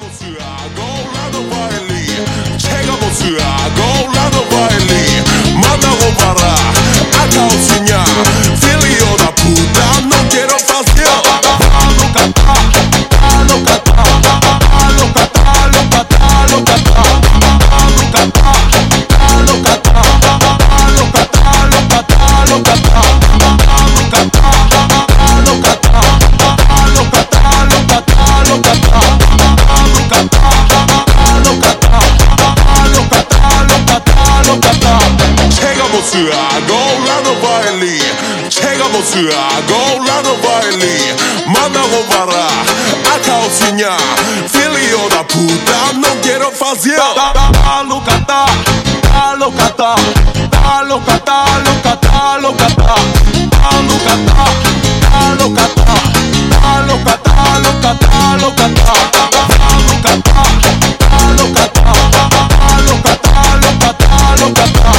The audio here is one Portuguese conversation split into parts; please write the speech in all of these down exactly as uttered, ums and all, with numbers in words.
Agora no baile, chegamos agora no baile. Manda roubar a calcinha, filho da puta, não quero fazer. Tá louca, tá, tá louca, tá, tá louca, tá louca, tá louca, tá, tá louca, tá, tá louca, tá, tá louca, tá louca, tá louca, tá, tá louca, tá, tá louca, tá, tá louca, tá louca, tá louca, tá.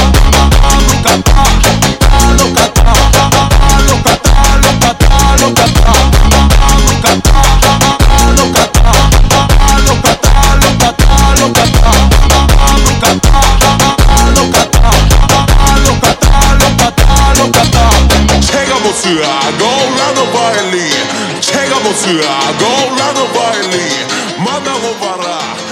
Agora no baile, chegamos agora no baile. Manda roubar